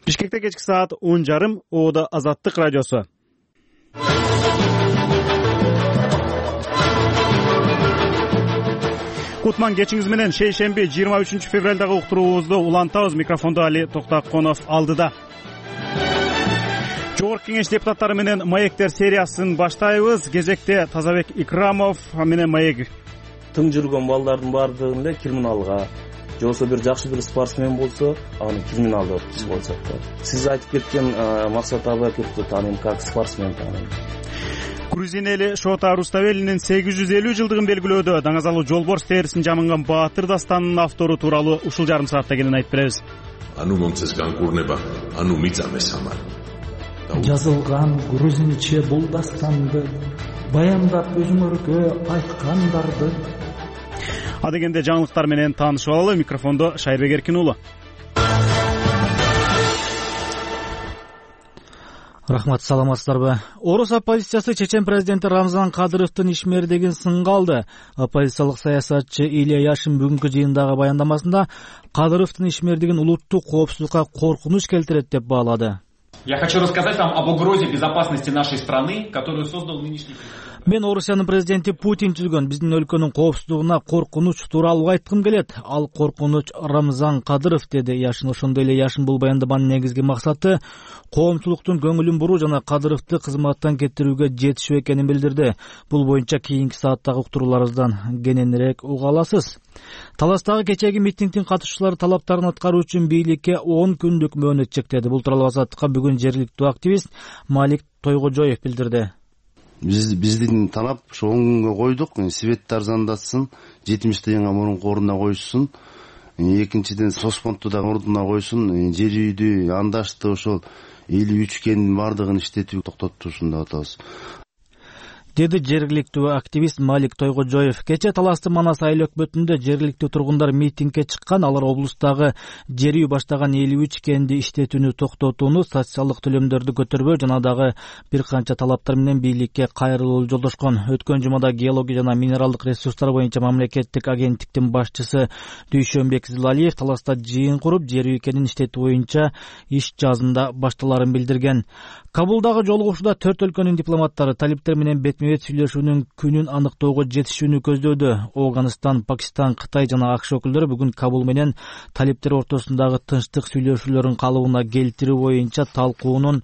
Бишкекте кечки саат 10:30 Оодо Азаттык радиосу. Кутман кечиңиз менен шейшемби 23 февралдагы уктуруубузду улантабыз. Микрофондо Али Токтаконов алдыда. Жогорку Кеңеш депутаттары менен маектер сериясын баштайбыз. Кезекте Тазабек Икрамов менен маек. Тың жүргөн балдардын баардыгын эле криминалга, же болбосо бир жакшы бир спортсмен болсо, аны криминалда өткүзүп болсок да. Сиз айтып кеткен Максат Абакировду тааныйм, как спортсмен тааныйм. Грузинели Шота Руставелинин 850 жылдыгын белгилөөдө Даңазалуу Жолборс терисин жамынган Баатыр дастанынын автору тууралуу ушул жарым саатта кенен айтып беребиз. Ану момцес гангурнеба, ану мицаме самар. Жазылган грузинче бул дастанды баяндап өзүңөргө айткандарды. Адегенде жаңылыктар менен таанышып алалы. Микрофондо Шайырбек Эркин уулу. Рахмат, саламатсыздарбы? Орус оппозициясы Чечен президенти Рамзан Кадыровдун ишмердигин сынга алды. Оппозициялык саясатчы Илья Яшин бүгүнкү жыйындагы баяндамасында Кадыровдун ишмердигин улуттук коопсуздукка коркунуч келтирет деп баалады. Я хочу рассказать вам об угрозе безопасности нашей страны, которую создал нынешний президент. Мен Орусиянын президенти Путин түзгөн биздин өлкөнүн коопсуздугуна коркунуч тууралуу айткым келет. Ал коркунуч Рамзан Кадыров, деди Яшин. Ошондой эле Яшин бул баяндаманын негизги максаты коомчулуктун көңүлүн буруу жана Кадыровду кызматтан кетирүүгө жетишүү экенин билдирди. Бул боюнча кийинки сааттагы уктурууларыбыздан кененирээк уга аласыз. Таластагы кечээги митингдин катышуучулары талаптарын аткаруу үчүн бийликке 10 күндүк мөөнөт чектеди. Бул тууралуу Азаттыкка бүгүн жергиликтүү активист Малик Тойгожоев билдирди. Биздин талап ошо 10 күнгө койдук. Светти арзандатсын, 70 тыйынга мурунку ордуна койсун. Экинчиден Соспонту да ордуна койсун. Жер үйдү, андашты ошол 53 кендин бардыгын иштетүүгө токтотушун деп атабыз, деди жергиликтүү активист Малик Тойгожоев. Кечээ Таластын Манас айыл өкмөтүндө жергиликтүү тургундар митингге чыккан. Алар облустагы жер үй баштаган 53 кенди иштетүүнү токтотууну, социалдык төлөмдөрдү көтөрбөө жана дагы бир канча талаптар менен бийликке кайрылууну жолдошкон. Өткөн жумада геология жана минералдык ресурстар боюнча мамлекеттик агенттиктин башчысы Дүйшөнбек Зылалиев Таласта жыйын куруп, жер үй кенин иштетүү боюнча иш жазында башталарын билдирген. Кабулдагы жолугушууда 4 өлкөнүн дипломаттары талиптер менен бетме-бет сүйлөшүүнүн күнүн аныктоого жетишүүнү көздөөдө. Афганистан, Пакистан, Кытай жана АКШ өкүлдөрү бүгүн Кабул менен талиптер ортосундагы тынчтык сүйлөшүүлөрүн калыбына келтирүү боюнча талкуунун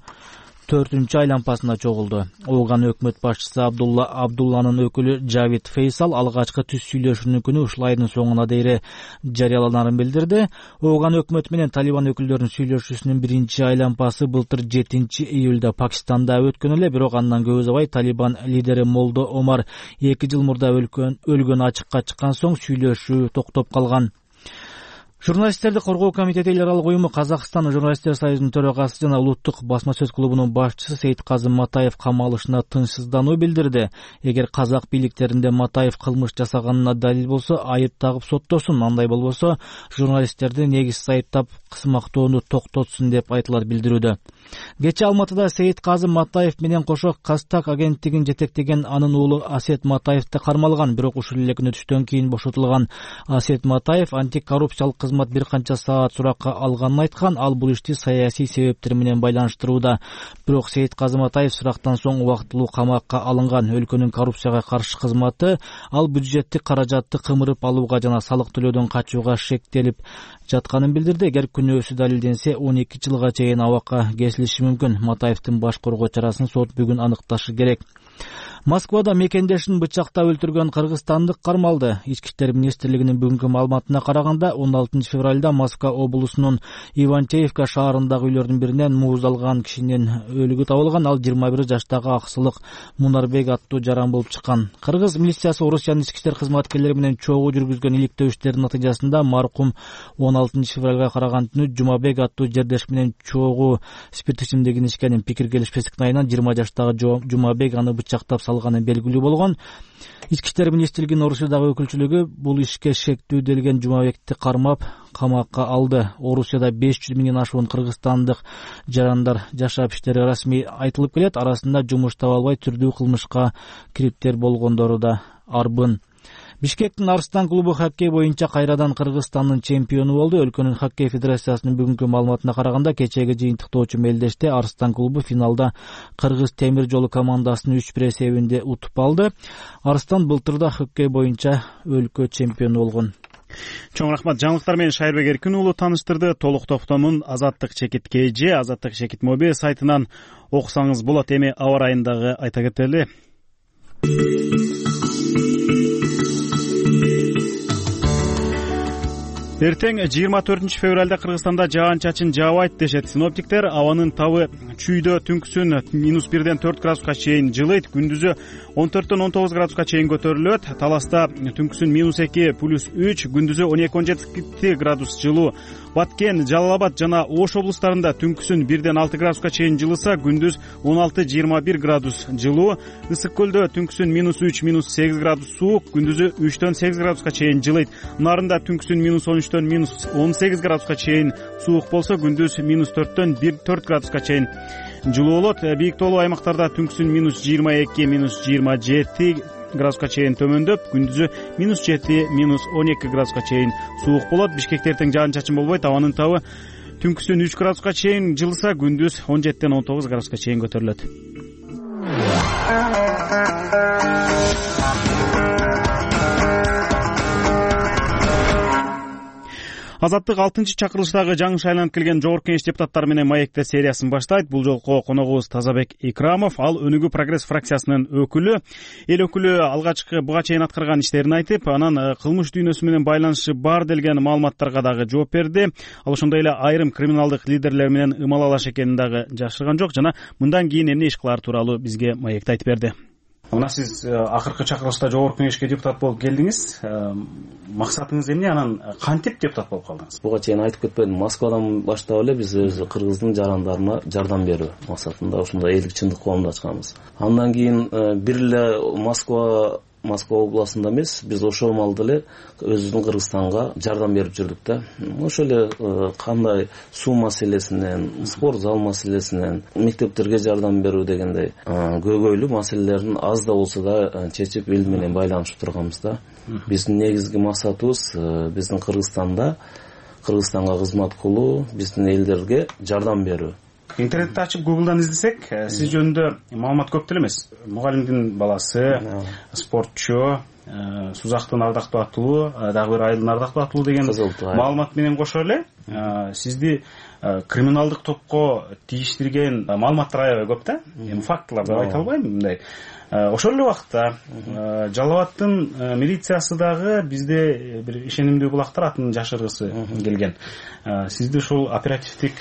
4-чү айлампасына чогулду. Афган өкмөт башчысы Абдулланын өкүлү Жавид Фейсал алгачкы түз сүйлөшүүнүн күнү ушул айдын соңуна дейин жарыяланарын билдирди. Афган өкмөтү менен Талибан өкүлдөрүнүн сүйлөшүүсүнүн 1-чи айлампасы былтыр 7-июлда Пакистанда өткөн эле, бирок андан көп убай Талибан лидери Молдо Омар 2 жыл мурда өлгөн ачыкка чыккан соң сүйлөшүү токтоп калган. Журналисттерди коргоо комитети эл аралык уюму Казакстан журналисттер союзунун төрагасы жана улуттук басма сөз клубунун башчысы Сейитказы Матаев камалышына тынчсыздануу билдирди. Эгер казак бийликтеринде Матаев кылмыш жасаганына далил болсо, айып тагып соттосун, андай болбосо журналисттерди негизсиз айыптап кысмактоону токтотсун деп айтылат билдирүүдө. Кечээ Алматыда Сейитказы Матаев менен кошо Кастак агенттигин жетектеген анын уулу Асет Матаев да кармалган, бирок ушул эле күнү түштөн кийин бошотулган. Асет Матаев антикоррупциялык кызмат бир канча саат суракка алганын айткан. Ал бул ишти саясий себептер менен байланыштырууда. Бирок Сейитказы Матаев сурактан соң убактылуу камакка алынган. Өлкөнүн коррупцияга каршы кызматы ал бюджеттик каражатты кымырып алууга жана салык төлөөдөн качууга шектелип жатканын билдирди. Эгер күнөөсү далилденсе 12 жылга чейин абакка кесилиши мүмкүн. Матаевдин баш коргоо чарасын сот бүгүн аныкташы керек. Москвада мекендешин бычактап өлтүргөн кыргызстандык кармалды. Ички иштер министрлигинин бүгүнкү маалыматына караганда 16 февралда Москва облусунун Ивантеевка шаарындагы үйлөрдүн биринен мууздалган кишинин өлүгү табылган. Ал 21 жаштагы Аксылык Мунарбек аттуу жаран болуп чыккан. Кыргыз милициясы Орусиянын ички иштер кызматкерлери менен чогуу жүргүзгөн иликтөө иштеринин натыйжасында маркум 16 февралга караган түнү Жумабек аттуу жердеш менен чогуу спирт ичимдигин ичкенин пикир келишпестиктин айынан 20 жаштагы Жумабек аны бычактап салганы белгилүү болгон. Ички иштер министрлигинин Орусиядагы өкүлчүлүгү бул ишке шектүү делген Жумабекти кармап камакка алды. Орусияда 500 миңден ашуун кыргызстандык жарандар жашап иштери расмий айтылып келет. Арасында жумуш таба албай түрдүү кылмышка кириптер болгондору да арбын. Бишкектин Арыстан клубу хоккей боюнча кайрадан Кыргызстандын чемпиону болду. Өлкөнүн хоккей федерациясынын бүгүнкү маалыматына караганда, кечеги жыйынтыктоочу мелдеште Арыстан клубу финалда Кыргыз темир жолу командасын 3-1 эсебинде утуп алды. Арыстан былтыр да хоккей боюнча өлкө чемпиону болгон. Чоң рахмат. Жаңылыктар менен Шайырбек Эркин уулу таныштырды. Толук топтомун Азаттык чекит КЖ, Азаттык чекит моби сайтынан окусаңыз болот. Эми аба ырайындагы айта кетели. Эртең 24 февралда Кыргызстанда жаан-чачын жаабайт дешет синоптиктер. Абанын табы чүйдө түнкүсүн -1-ден 4 градуска чейин жылыйт, күндүзү 14-төн 19 градуска чейин көтөрүлөт. Таласта түнкүсүн -2 +3, күндүзү 12-17 градус жылуу. Баткен, Жалал Абад жана Ош облустарында түнкүсүн 1-ден 6 градуска чейин жылыса, күндүз 16-21 градус жылуу. Ысык көлдө түнкүсүн -3, -8 градус суук, күндүзү 3-төн 8 градуска чейин жылыйт. Нарында түнкүсүн -13-төн -18 градуска чейин суук болсо, күндүз -4-төн 4 градуска чейин жылуу болот. Бийик тоолуу аймактарда түнкүсүн -22, -27 градуска чейин төмөндөп, күндүзү -7, -12 градуска чейин суук болот. Бишкекте эртең жаан-чачын болбойт. Абанын табы түнкүсүн 3 градуска чейин жылыса, күндүз 17-тен 19 градуска чейин көтөрүлөт. Азаттык 6-чакырылыштагы жаңы шайланып келген жогорку кеңеш депутаттары менен маекте сериясын баштайт. Бул жолку коногубуз Тазабек Икрамов. Ал Өнүгүү прогресс фракциясынын өкүлү. Эл өкүлү алгачкы буга чейин аткарган иштерин айтып, анан кылмыш дүйнөсү менен байланышы бар делген маалыматтарга дагы жооп берди. Ал ошондой эле айрым криминалдык лидерлер менен ымалалаш экенин дагы жашырган жок жана мындан кийин эмне иш кылаар тууралуу бизге маекте айтып берди. Мына сиз акыркы чакырылышта жогорку кеңешке депутат болуп келдиңиз. Максатыңыз эмне? Анан кантип депутат болуп калдыңыз? Буга чейин айтып кетпедим. Москвадан баштап эле биз өз Кыргыздын жарандарына жардам берүү максатында ошондой элдик чындык коомду ачканбыз. Андан кийин бир эле Москва областында эмес, биз ошол маалда эле өзүбүздүн Кыргызстанга жардам берип жүрдүк да. Ошол эле кандай суу маселесинен, спорт зал маселесинен, мектептерге жардам берүү дегендей көйгөйлүү маселелерин аз да болсо да чечип эл менен байланышып турганбыз да. Биздин негизги максатыбыз биздин Кыргызстанга кызмат кылуу, биздин элдерге жардам берүү. Интернетти ачып Google'дан издесек, сиз жөнүндө маалымат көп деле эмес. Мугалимдин баласы, спортчу, Сузактын ардактуу аттуулу, дагы бир Айылдын ардактуу аттуулу деген маалымат менен кошо эле сизди криминалдык топко тийиштирген маалыматтар аябай көп да. Эми фактылар деп айта албайм мындай. Ошол эле убакта Жалал Абадтын милициясы дагы бизде бир ишенимдүү булактар атын жашыргысы келген. Сизди ушул оперативдик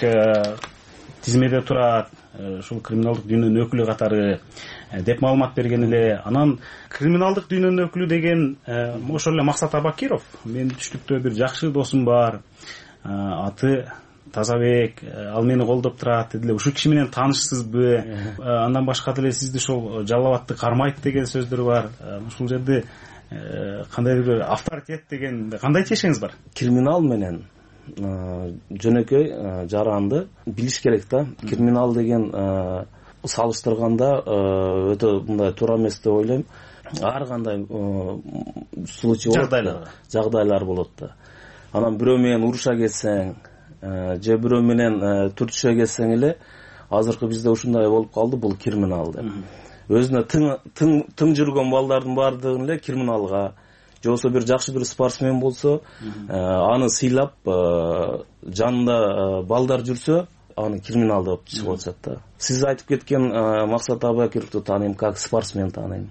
тизмеде турат, ушул криминалдык дүйнөнүн өкүлү катары деп маалымат берген эле. Анан криминалдык дүйнөнүн өкүлү деген ошол эле Максат Абакиров. Менин түштүктө бир жакшы досум бар. Аты Тазабек, ал мени колдоп турат дедиле. Ушул киши менен таанышсызбы? Андан башка деле сизди ошол Жалал Абадты кармайт деген сөздөр бар. Ушул жерде кандайдыр бир авторитет деген кандай чечеңиз бар? Криминал менен жөнөкөй жаранды билиш керек да. Криминал деген салыштырганда өтө мындай туура эмес деп ойлойм. Ар кандай случай болот, жагдайлар болот да. Анан бирөө менен уруша кетсең, же бирөө менен түртүшө кетсең эле, азыркы бизде ушундай болуп калды, бул криминал деп. Өзүнө тың жүргөн балдардын баардыгын эле криминалга, же болбосо бир жакшы бир спортсмен болсо, аны сыйлап, жанында балдар жүрсө, аны криминал деп чыгып атат да. Сиз айтып кеткен Максат Абакировду тааныйм, как спортсмен тааныйм.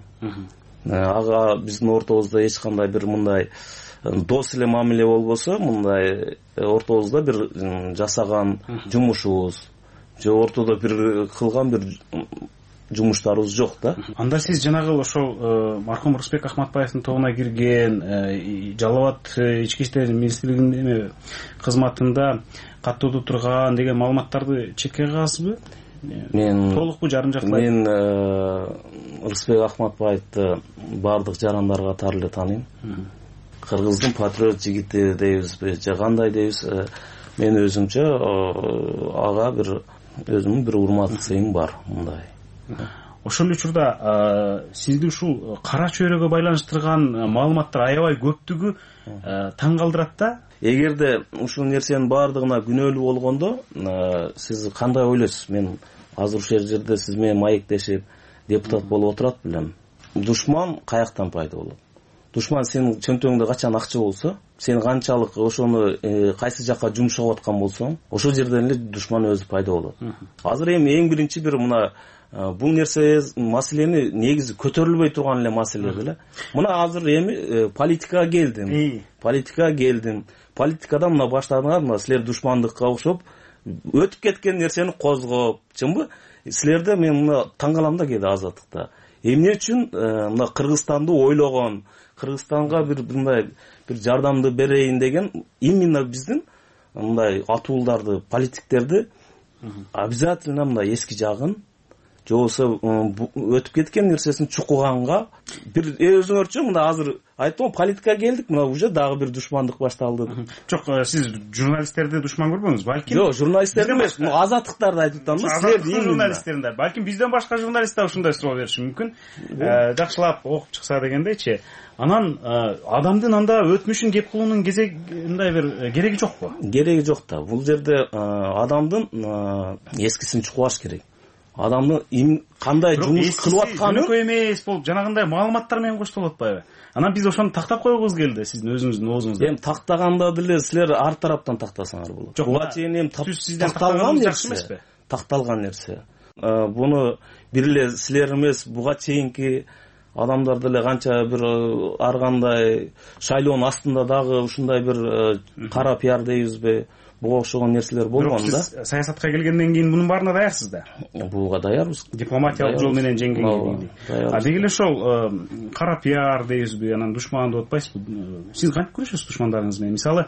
Ага биздин ортобузда эч кандай бир мындай дос эле мамиле болбосо, мындай ортобузда бир жасаган жумушубуз, же ортодо бир кылган бир жумуштарыбыз жок да. Анда сиз жанагы ошол мархум Рысбек Ахматбаевдин тобуна кирген, Жалал Абад ички иштер министрлигинин кызматында каттоодо турган деген маалыматтарды четке кагасызбы? Мен толукпу жарым жактылай? Мен Рысбек Ахматбаевди бардык жарандар катары эле тааныйм. Кыргыздын патриот жигити дейбизби, же кандай дейбиз, мен өзүмчө ага бир өзүмдүн бир урмат сыйым бар мындай. ошол эле учурда сизди ушул кара чөйрөгө байланыштырган маалыматтар аябай көптүгү таң калтырат да. Эгерде ушул нерсенин баардыгына күнөөлүү болгондо сиз кандай ойлойсуз? Мен азыр ушул жерде сиз менен маектешип депутат болуп отурат билем. Душман каяктан пайда болот? Душман сенин чөнтөгүңдө качан акча болсо, сен канчалык ошону кайсы жакка жумшап аткан болсоң, ошол жерден эле душман өзү пайда болот. Азыр эми эң биринчи бир мына бул нерсе маселени негизи көтөрүлбөй турган эле маселе эле. Мына азыр эми политикага келдим. Политикадан мына баштадыңар, мына силер душмандыкка окшоп өтүп кеткен нерсени козгоп, чынбы? Силерде мен мына таң калам да кээде Азаттыкта. Эмне үчүн мына Кыргызстанды ойлогон, Кыргызстанга мындай бир жардамды берейин деген именно биздин мындай атууларды, политиктерди обязательно мындай эски жагын же болбосо өтүп кеткен нерсесин чукуганга бир өзүңөрчө мына азыр айттым, политикага келдик, мына уже дагы бир душмандык башталды. Жок, сиз журналисттерди душман көрбөңүз, балким. Жок, журналисттерди эмес, Азаттыктарды айтып атам. Силердин журналисттеринде, балким бизден башка журналисттер ушундай суроо бериши мүмкүн. Жакшылап окуп чыкса дегендейчи. Анан адамдын анда өтмүшүн кеп кылуунун мындай бир кереги жокпу? Кереги жок да. Бул жерде адамдын эскисин чукубаш керек. Адамдын кандай жумуш кылып атканын жөнөкөй эмес болуп жанагындай маалыматтар менен коштолуп атпайбы? Анан биз ошону тактап койгубуз келди сиздин өзүңүздүн оозуңузда. Эми тактаганда деле силер ар тараптан тактасаңар болот. Буга чейин эми такталган нерсе эмеспи? Такталган нерсе. Буну бир эле силер эмес, буга чейинки адамдар деле канча бир ар кандай шайлоонун астында дагы ушундай бир кара пиар дейбизби? Буга окшогон нерселер болгон да. Сиз саясатка келгенден кийин мунун баарына даярсыз да? Буга даярбыз. Дипломатиялык жол менен жеңгенге. Деги эле ошол кара пиар дейбизби, анан душман деп атпайсызбы? Сиз кантип күрөшөсүз душмандарыңыз менен? Мисалы,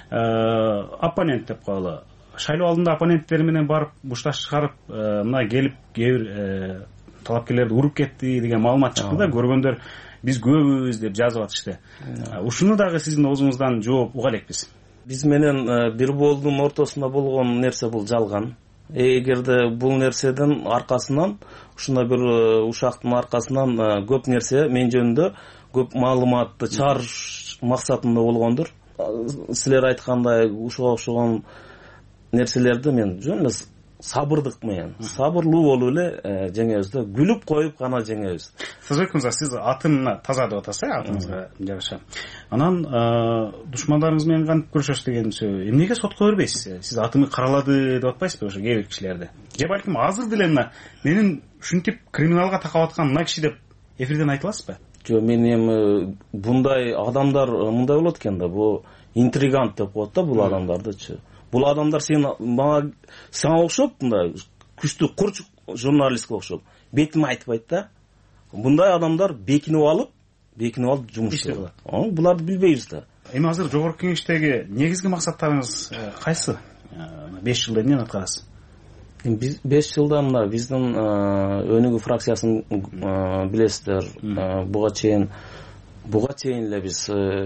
оппонент деп коелу. Шайлоо алдында оппоненттери менен барып бушташ чыгарып, мына келип кээ бир талапкерлерди уруп кетти деген маалымат чыкты да, көргөндөр биз көбүбүз деп жазып атышты. Ушуну дагы сиздин оозуңуздан жооп уга элекпиз. Биз менен бир болдун ортосунда болгон нерсе бул жалган. Эгерде бул нерседен аркасынан, ушундай бир ушактын аркасынан көп нерсе мен жөнүндө көп маалыматты чыгарыш максатында болгондур. Силер айткандай ушуга окшогон нерселерди мен жөн эле сабырдык менен, сабырлуу болуп эле жеңебиз да, күлүп коюп гана жеңебиз. Сиз атымына таза деп атасыз, атыңызга жараша. Анан душмандарыңыз менен кантип күрөшөсүз деген сөз. Эмнеге сотко бербейсиз? Сиз атымы каралады деп атпайсызбы ошо кээ бир кишилерди? Же балким азыр деле мына менин ушинтип криминалга такап аткан мына киши деп эфирден айта аласызбы? Жок, мен эми bunday адамдар мындай болот экен да, бул интригант деп коет да бул адамдардычы. Бул адамдар сага окшоп, мындай күчтүү курч журналистке окшоп, бетиме айтпайт да. Bunday адамдар бекинип алып жумуш кылат. Буларды билбейбиз да. Эми азыр жогорку кеңештеги негизги максаттарыңыз кайсы? 5 жылда эмнени аткарасыз? 5 жылда мына биздин өнүгүү фракциясын билесиздер. Буга чейин эле биз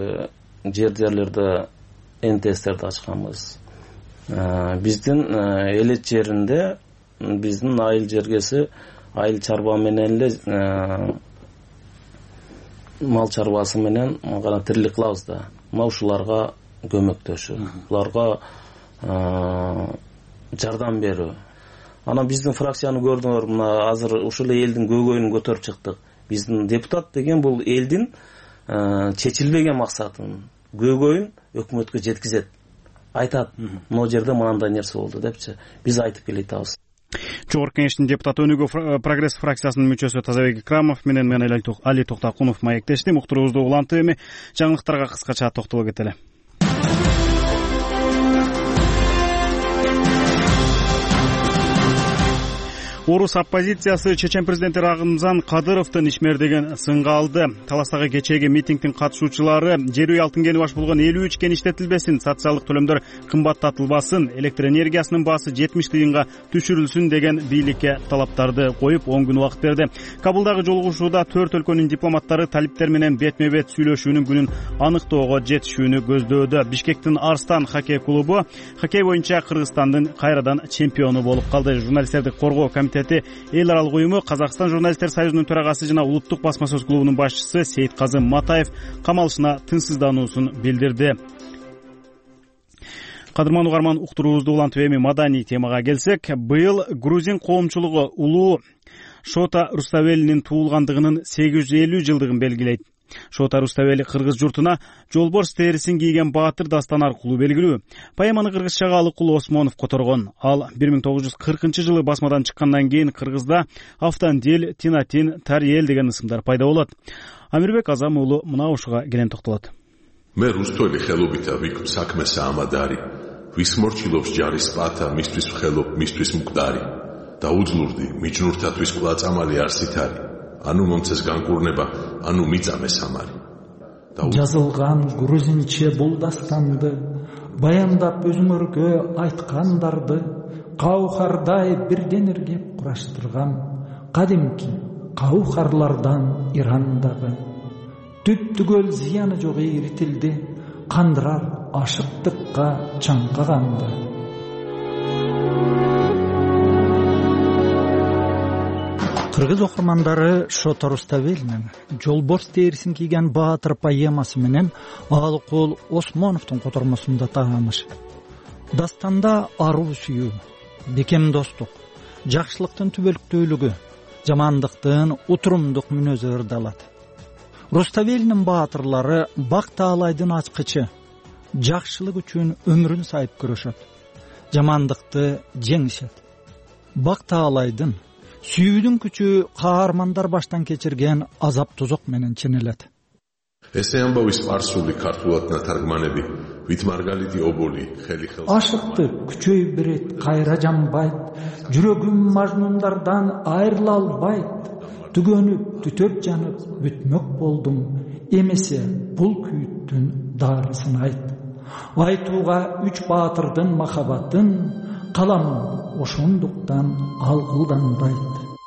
жерлерде НТСтерди ачканбыз. Биздин элет жеринде биздин айыл жергеси, айыл чарба менен эле мал чарбасы менен гана тирилик кылабыз да. Мына ушуларга көмөктөшүү, буларга жардам берүү. Анан биздин фракцияны көрдүңөр, мына азыр ушул элдин көйгөйүн көтөрүп чыктык. Биздин депутат деген бул элдин чечилбеген максатын, көйгөйүн өкмөткө жеткизет. Айтат, могу жерде мындай нерсе болду депчи. Биз айтып келе атабыз. Жогорку кеңештин депутаты, Өнүгүү прогресс фракциясынын мүчөсү Тазабек Икрамов менен мен Али Токтакунов маектешти. Муктуруубузду улантып эми жаңылыктарга кыскача токтоло кетели. Орус оппозициясы Чечен президенти Рагымзан Кадыровдун ишмердигин сынга алды. Таластагы кечээги митингдин катышуучулары жер үй алтын баш болгон 53 кен иштетилбесин, социалдык төлөмдөр кымбаттатылбасын, электр энергиясынын баасы 70 тыйынга түшүрүлсүн деген бийликке талаптарды коюп 10 күн убакыт берди. Кабылдагы жолугушууда 4 өлкөнүн дипломаттары талиптер менен бетме-бет сүйлөшүүнүн күнүн аныктоого жетишүүнү көздөөдө. Бишкектин Арстан хоккей клубу хоккей боюнча Кыргызстандын кайрадан чемпиону болуп калды. Журналисттерди коргоо комитети комитети эл аралык уюму Казакстан журналисттер союзунун төрагасы жана улуттук басма сөз клубунун башчысы Сейитказы Матаев камалышына тынчсыздануусун билдирди. Кадырман угарман, уктуруубузду улантып эми маданий темага келсек, быйыл грузин коомчулугу улуу Шота Руставелинин туулгандыгынын 850 жылдыгын белгилейт. Шота Руставели кыргыз журтуна жолборс терисин кийген баатыр дастан аркылуу белгилүү. Поэманы кыргызчага Алыкул Осмонов которгон. Ал 1940 басмадан чыккандан кийин кыргызда Автандил, Тинатин, Тариел деген ысымдар пайда болот. Амирбек Азам уулу мына ушуга келен токтолот. მე რუსთველი ხელობითა ვიქმ საქმე საამადარი ვის მორჩილობს ჯარის პათა მისთვის ვხელობ მისთვის მკვდარი დაუძლურდი მიჯნურთათვის კლაწამალი არსით არი ანუ მომცეს განკურნება ანუ მიწამე სამარი жазылган грузинче бул дастанды баяндап өзүңөргө айткандарды каухардай бирден иргеп кураштырган кадимки каухарлардан Ирандагы түп-түгөл зыяны жок ийритилди кандырар ашыктыкка чаңкаганды. Кыргыз окурмандары Шота Руставелинин жолборс терисин кийген баатыр поэмасы менен Алыкул Осмоновдун котормосунда тааныш. Дастанда аруу сүйүү, бекем достук, жакшылыктын түбөлүктүүлүгү, жамандыктын утурумдук мүнөзү ырдалат. Руставелинин баатырлары Бак Таалайдын ачкычы, жакшылык үчүн өмүрүн сайып күрөшөт, жамандыкты жеңишет. Бак Таалайдын сүйүүдүн күчү каармандар баштан кечирген азап тозок менен ченелет. ესე ამბავის სპარსული ქართულად ნათარგმანები ვით მარგალიტი ობოლი ხელი ხელს ашыкты күчөй берет кайра жамбайт, жүрөгүм мажнундардан айрыла албайт, түгөнүп түтөп жанып бүтмөк болдум, эмесе бул күйүттүн дарысын айт. Айтууга үч баатырдын махабатын каламын ошондуктан алгылданбайт.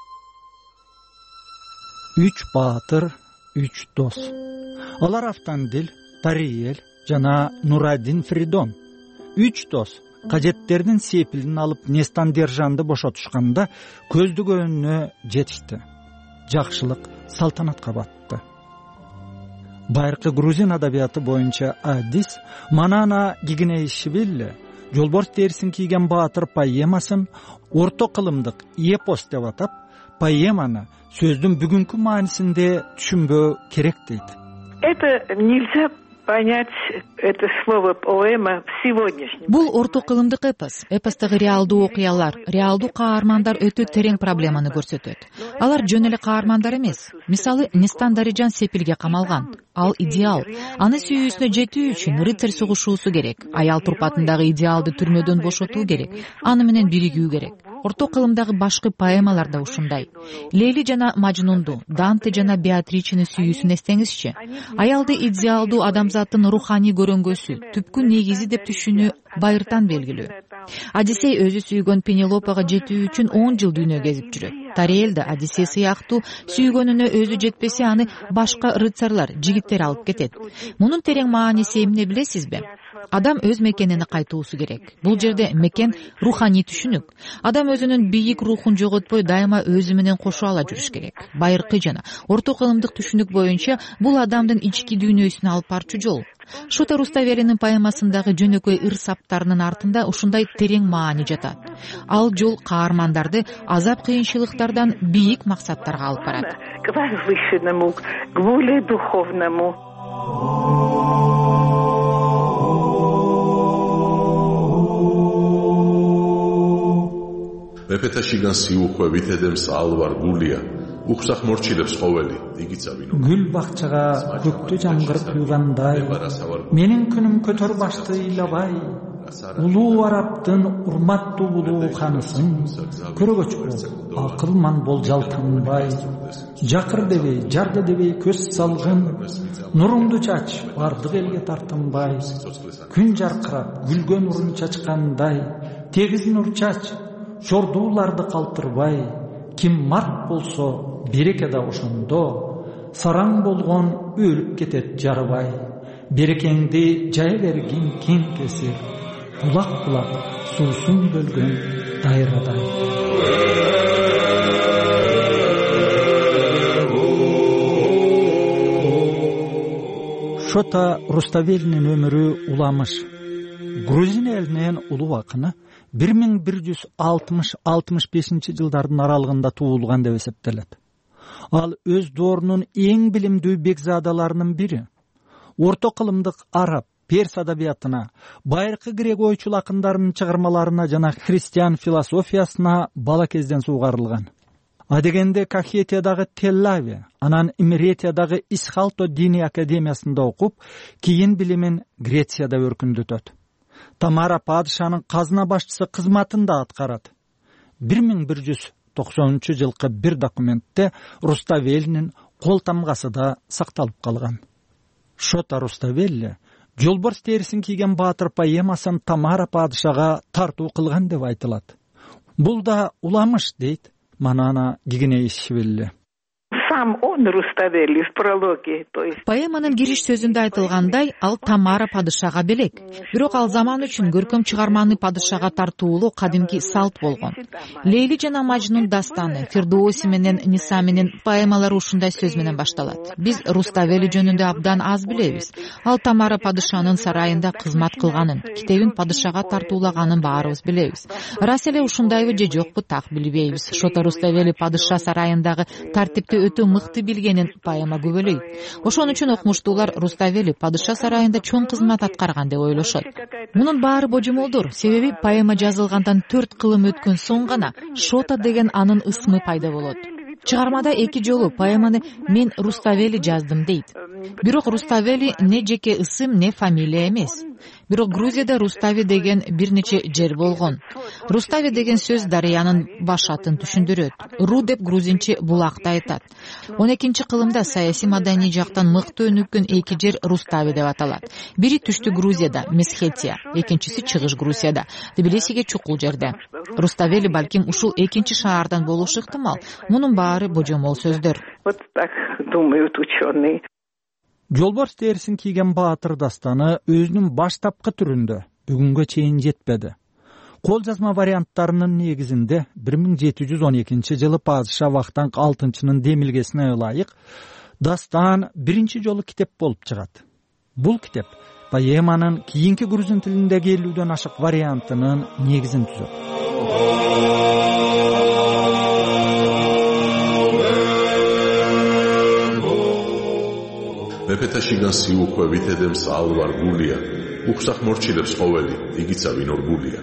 Үч баатыр, үч дос. Алар Автандил, Тариел жана Нурадин Фридон. Үч дос кажеттердин сепилин алып Нестан Держанды бошотушканда көздөгөнүнө жетишти. Жакшылык салтанатка батты. Байыркы грузин адабияты боюнча Адис Манана Гигнеишвили жолборс терисин кийген баатыр поэмасын орто кылымдык эпос деп атап, поэманы сөздүн бүгүнкү маанисинде түшүнбөө керек дейт. Это нельзя понять это слово поэма в сегодняшнем. Бул орто кылымдык эпос. Эпостогу реалдуу окуялар, реалдуу каармандар өтө терең проблеманы көрсөтөт. Алар жөн эле каармандар эмес. Мисалы, Нестан Дарижан сепилге камалган. Ал идеал. Аны сүйүүсүнө жетүү үчүн рыцарь сугушуусу керек. Аял турпатындагы идеалды түрмөдөн бошотуу керек. Аны менен биригүү керек. Орто кылымдагы башкы поэмалар да ушундай. Лейли жана Мажнунду, Данте жана Беатричени сүйүүсүн эстеңизчи. Аялды идеалдуу адамзаттын руханий көрөнгөсү, түпкү негизи деп түшүнүү байыртан белгилүү. Одиссей өзү сүйгөн Пенелопага жетүү үчүн 10 жыл дүйнө кезип жүрөт. Тариел да Одиссей сыяктуу сүйгөнүнө өзү жетпесе аны башка рыцарлар, жигиттер алып кетет. Мунун терең мааниси эмне билесизби? Адам өз мекенине кайтуусу керек. Бул жерде мекен руханий түшүнүк. Адам өзүнүн бийик рухун жоготпой дайыма өзү менен кошо ала жүрүш керек. Байыркы жана орто кылымдык түшүнүк боюнча бул адамдын ички дүйнөсүнө алып барчу жол. Шота Руставелинин поэмасындагы жөнөкөй ыр саптарынын артында ушундай терең маани жатат. Ал жол каармандарды азап кыйынчылыктардан бийик максаттарга алып барат. К возвышенному, к более духовному. მეფეთა შიგან სიუხვევით ედემს ალვარ გულია უხსახ მორჩილებს ყოველი იგიცავინო гүл бакчага көктү жаңгыр куйгандай менин күнүм көтөр башты ыйлабай улуу араптын урматтуу улуу ханысын көрөгөчкө акылман болжал танбай жакыр дебей жарды дебей көз салгын нуруңду чач бардык элге тартынбай күн жаркырап гүлгө нурун чачкандай тегиз нур чач жордууларды калтырбай ким март болсо береке да ошондо сараң болгон өлүп кетет жарыбай берекеңди жая бергин кең кесир булак булак суусун бөлгөн дайрадай Шота Руставелинин өмүрү уламыш. Грузин элинин улуу акыны 1160-65 жылдардын аралыгында туулган деп эсептелет. Ал өз доорунун эң билимдүү бекзадаларынын бири. Орто кылымдык араб, перс адабиятына, байыркы грек ойчул акындарынын чыгармаларына жана христиан философиясына бала кезден сугарылган. Адегенде Кахетиядагы Теллави, анан Имретиядагы Исхалто диний академиясында окуп, кийин билимин Грецияда өркүндөтөт. Тамара падышанын казына башчысы кызматын да аткарат. 1190-жылкы бир документте Руставелинин кол тамгасы да сакталып калган. Шота Руставели жолборс терисин кийген баатыр поэмасын Тамара падышага тартуу кылган деп айтылат. Бул да уламыш дейт Манана Гигинеишвили. Сам он Руставели в прологе, то есть Поэманын кириш сөзүндө айтылгандай, ал Тамара падышага белек. Бирок ал заман үчүн көркөм чыгарманы падышага тартуулоо кадимки салт болгон. Лейли жана Мажнун дастаны, Фирдоуси менен Ниса менен поэмалары ушундай сөз менен башталат. Биз Руставели жөнүндө абдан аз билебиз. Ал Тамара падышанын сарайында кызмат кылганын, китебин падышага тартуулаганын баарыбыз билебиз. Рас эле ушундайбы же жокпу так билбейбиз. Шота Руставели падыша сарайындагы тартипти өтө мыкты билгенин поэма күбөлөйт. Ошон үчүн окумуштуулар Руставели падыша сарайында чоң кызмат аткарган деп ойлошот. Мунун баары божомолдор, себеби поэма жазылгандан 4 кылым өткөн соң гана Шота деген анын ысмы пайда болот. Чыгармада 2 жолу поэманы мен Руставели жаздым дейт. Бирок Руставели не жеке ысым, не фамилия эмес. Бирок Грузияда Рустави деген бир нече жер болгон. Рустави деген сөз дарыянын баш атын түшүндүрөт. Ру деп грузинче булакты айтат. 12 кылымда саясий маданий жактан мыкты өнүккөн 2 жер Рустави деп аталат. Бири түштүк Грузияда, Месхетия, экинчиси чыгыш Грузияда, Тбилисиге чукул жерде. Руставели балким ушул экинчи шаардан болушу ыктымал. Мунун баары божомол сөздөр. вот так думают ученые. Жолборс терисин кийген баатыр дастаны өзүнүн баштапкы түрүндө бүгүнгө чейин жетпеди. Кол жазма варианттарынын негизинде 1712 жылы падыша Вахтанг 6-нын демилгесине ылайык дастан биринчи жолу китеп болуп чыгат. Бул китеп поэманын кийинки грузин тилиндеги 50дөн ашык вариантынын негизин түзөт. მეფეთაშიგან სიუხვე ვითედემს ალვარ გულია უხსახ მორჩილებს ყოველი იგიცა ვინ ორგულია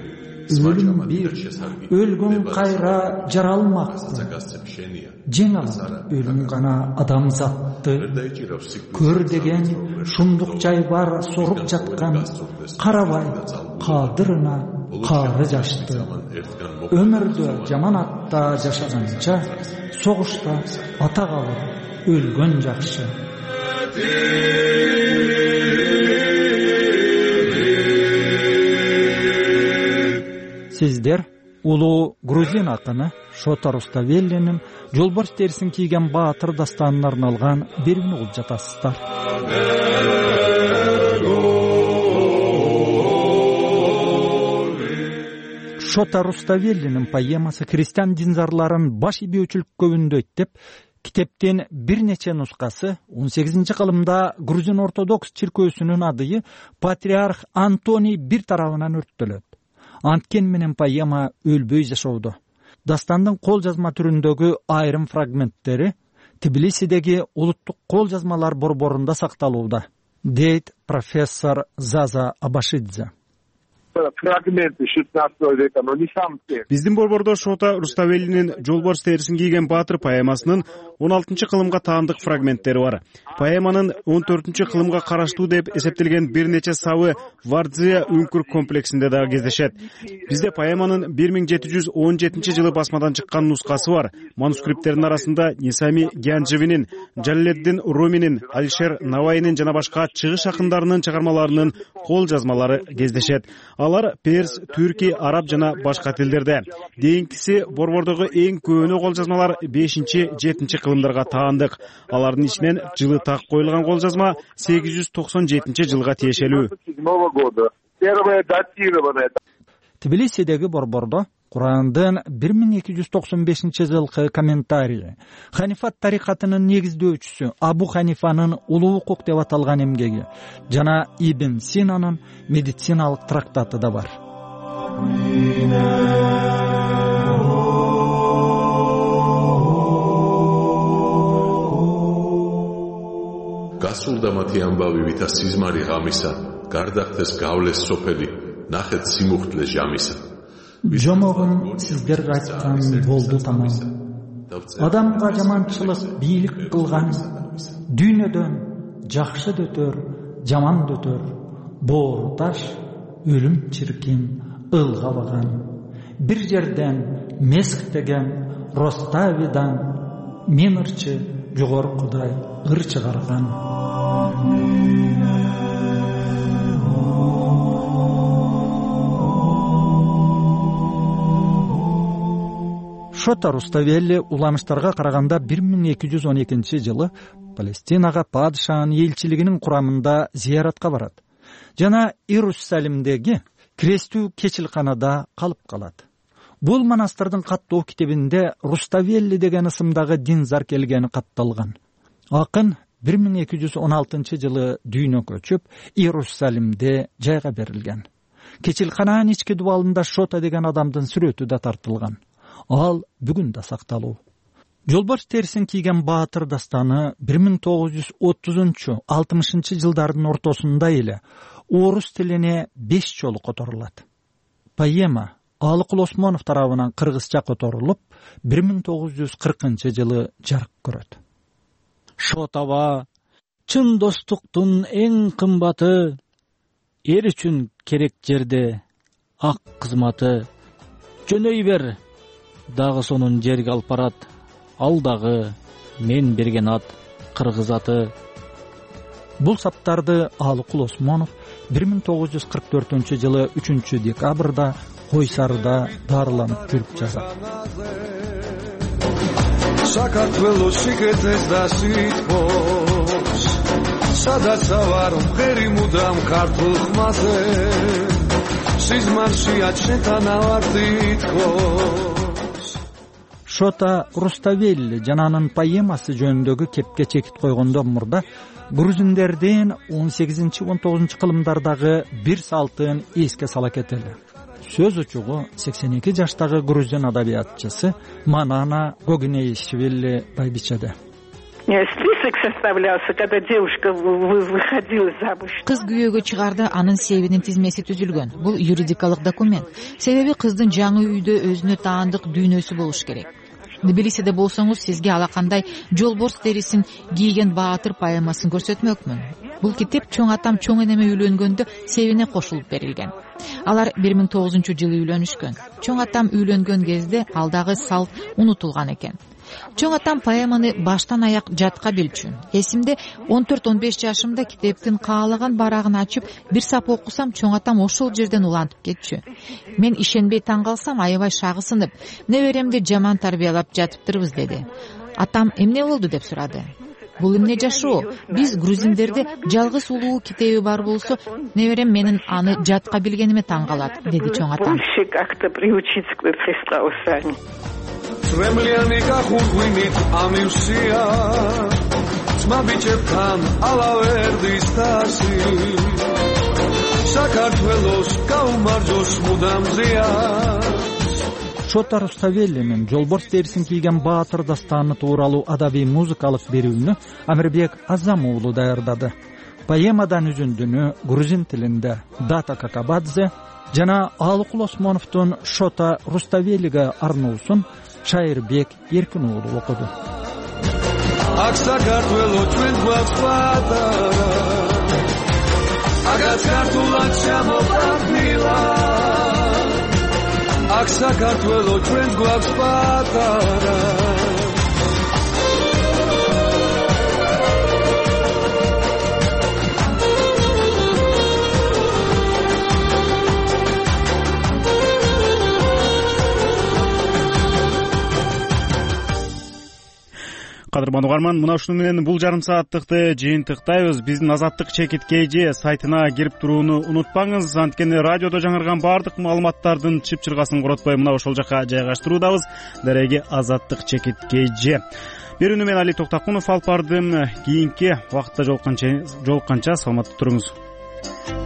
өлгөн кайра жаралмакты жең алат өлүм гана адамзатты көр деген шумдук жай бар соруп жаткан карабай кадырына кары жашты өмүрдө жаманатта жашаганча согушта ата калып өлгөн жакшы. Сиздер улуу грузин акыны Шота Руставелинин жолборс терисин кийген баатыр дастанына арналган берүүнү угуп жатасыздар. Шота Руставелинин поэмасы христиан динзарларын баш ийбөөчүлүккө үндөйт деп китептин бир нече нускасы 18 кылымда грузин ортодокс чиркөөсүнүн адыйы патриарх Антоний бир тарабынан өрттөлөт. Анткен менен поэма өлбөй жашоодо. Дастандын кол жазма түрүндөгү айрым фрагменттери Тбилисидеги улуттук кол жазмалар борборунда сакталууда, дейт профессор Заза Абашидзе. Биздин борбордо Шота Руставелинин жолборс терисин кийген баатыр поэмасынын 16 кылымга таандык фрагменттери бар. Поэманын 14 кылымга караштуу деп эсептелген бир нече сабы Вардзия үңкүр комплексинде дагы кездешет. Бизде поэманын 1717 жылы басмадан чыккан нускасы бар. Манускрипттердин арасында Нисами Гянжевинин, Жалледдин Руминин, Алишер Навайнин жана башка чыгыш акындарынын чыгармаларынын кол жазмалары кездешет. Алар перс, түрки, араб жана башка тилдерде. Дейинкиси борбордогу эң көөнү кол жазмалар 5-7 кылымдарга таандык. Алардын ичинен жылы так коюлган кол жазма 897 жылга тиешелүү. Тбилисидеги борбордо Курандын 1295-жылкы комментарийи, Ханифат тарикатынын негиздөөчүсү Абу Ханифанын улуу укук деп аталган эмгеги жана Ибн Синанын медициналык трактаты да бар. გასულდა მათი ამბავი, ვითა სიზმარი ღამისა, გარდახდეს გავლეს სოფელი, ნახეთ სიმუხტლე ჟამისა. Жомогун сиздерге айткан болду тамам. Адамга жаманчылык бийлик кылган, дүйнөдөн жакшы дөтөр, жаман дөтөр, боору таш, өлүм чиркин ылгабаган. Бир жерден месх деген Роставидан мен ырчы жогоркудай ыр чыгарган. Шота Руставелли уламыштарга караганда 1212-жылы Палестинага падышанын элчилигинин курамында зияратка барат жана Иерусалимдеги крестүү кечилканада калып калат. Бул монастырдын каттоо китебинде Руставелли деген ысымдагы динзар келгени катталган. Акын 1216-жылы дүйнө көчүп, Иерусалимде жайга берилген. Кечилкананын ички дубалында Шота деген адамдын сүрөтү да тартылган. Ал бүгүн да сакталуу. Жолбарс терисин кийген баатыр дастаны 1930-60 жылдардын ортосунда эле орус тилине 5 жолу которулат. Поэма Алыкул Осмонов тарабынан кыргызча которулуп, 1940-жылы жарык көрөт. Шотаба чын достуктун эң кымбаты, эр үчүн керек жерде ак кызматы. Жөнөй бер, дагы сонун жерге алып барат, ал дагы мен берген ат, кыргыз аты. Бул саптарды Алыкул Осмонов 1944-жылы 3-декабрда Койсарда дарыланып жүрүп жазат. საქართველოს სიკეთეს და სიტყვის სადაც ავარ მღერი მუდამ ქართულ ხმაზე სიზმარშია შენთან ავარ თითქოს. Шота Руставелли жананын поэмасы жөнүндөгү кепке чекит койгондо мурда грузиндердин 18-19 кылымдардагы бир салтын эске сала кетели. Сөз учугу 82 жаштагы грузин адабиятчысы Манана Гогинеишвили Байбичеде. Список составлялся, когда девушка выходила замуж. Кыз күйөөгө чыгарды, анын себебинин тизмеси түзүлгөн. Бул юридикалык документ. Себеби кыздын жаңы үйдө өзүнө таандык дүйнөсү болуш керек. Тбилисиде болсоңуз, сизге алакандай жолборс терисин кийген баатыр поэмасын көрсөтмөкмүн. Бул китеп чоң атам чоң энеме үйлөнгөндө себине кошулуп берилген. Алар 2009-жылы үйлөнүшкөн. Чоң атам үйлөнгөн кезде алдагы салт унутулган экен. Чоң атам поэманы баштан аяк жатка билчү. Эсимде 14-15 жашымда китептин каалаган барагын ачып, бир сап окусам, чоң атам ошол жерден улантып кетчү. Мен ишенбей таң калсам, аябай шагысынып, неберемди жаман тарбиялап жатыптырбыз деди. Атам эмне болду деп сурады. Бул эмне жашоо? Биз грузиндерде жалгыз улуу китеби бар болсо, неберем менин аны жатка билгениме таң калат, деди чоң атам. Ремлиани гахурღვინით ამივსია ძმა ბიჭებთან ალავერდის თასი საქართველოს გაუმარჯოს მუდამზია. Шота Руставеллинин жолборс терисин кийген баатыр дастаны тууралуу адабий музыкалык берүүнү Амирбек Азам уулу даярдады. Поэмадан үзүндүнү грузин тилинде Дата Какабадзе жана Алыкул Осмоновдун Шота Руставеллиге арноосун Шайырбек Эркин уулу окуду. Ак საქართველო ჩვენ გვაქვს პატარა აგაც ქართულად შემოყვანილა აკ საქართველო ჩვენ გვაქვს პატარა кадырман угарман, мына ушуну менен бул жарым сааттыкты жыйынтыктайбыз. Биздин Азаттык чекит KG сайтына кирип турууну унутпаңыз. Анткени радиодо жаңырган баардык маалыматтардын чып-чыргасын коротпой мына ошол жака жайгаштыруудабыз. Дареги Азаттык чекит KG. Берүүнү мен Али Токтакунов алып бардым. Кийинки убакытта жолукканча саламатта туруңуз.